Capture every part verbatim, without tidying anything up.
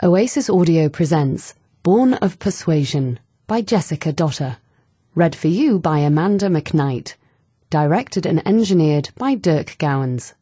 Oasis Audio presents Born of Persuasion by Jessica Dotter. Read for you by Amanda McKnight. Directed and engineered by Dirk Gowans.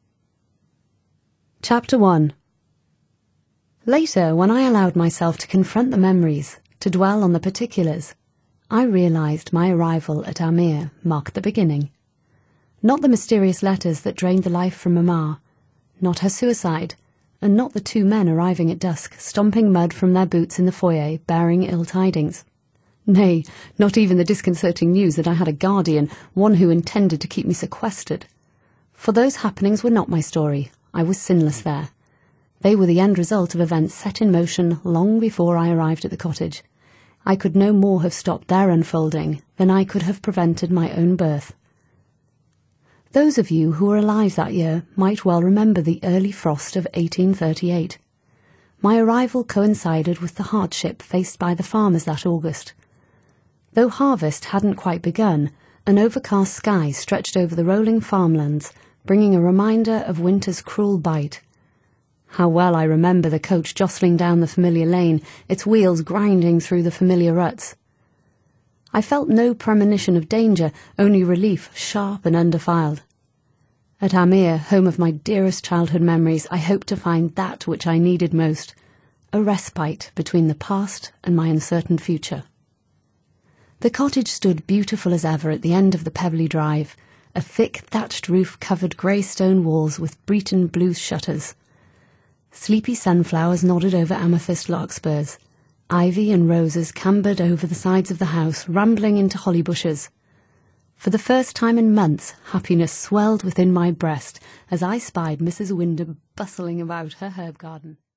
Chapter one. Later, when I allowed myself to confront the memories, to dwell on the particulars, I realized my arrival at Amir marked the beginning. Not the mysterious letters that drained the life from Mamma, not her suicide, and not the two men arriving at dusk, stomping mud from their boots in the foyer, bearing ill tidings. Nay, not even the disconcerting news that I had a guardian, one who intended to keep me sequestered. For those happenings were not my story. I was sinless there. They were the end result of events set in motion long before I arrived at the cottage. I could no more have stopped their unfolding than I could have prevented my own birth. Those of you who were alive that year might well remember the early frost of eighteen thirty-eight. My arrival coincided with the hardship faced by the farmers that August. Though harvest hadn't quite begun, an overcast sky stretched over the rolling farmlands, bringing a reminder of winter's cruel bite. How well I remember the coach jostling down the familiar lane, its wheels grinding through the familiar ruts. I felt no premonition of danger, only relief, sharp and undefiled. At Amir, home of my dearest childhood memories, I hoped to find that which I needed most, a respite between the past and my uncertain future. The cottage stood beautiful as ever at the end of the pebbly drive, a thick thatched roof covered grey stone walls with Breton blue shutters. Sleepy sunflowers nodded over amethyst larkspurs. Ivy and roses cambered over the sides of the house, rambling into holly bushes. For the first time in months, happiness swelled within my breast as I spied Missus Wyndham bustling about her herb garden.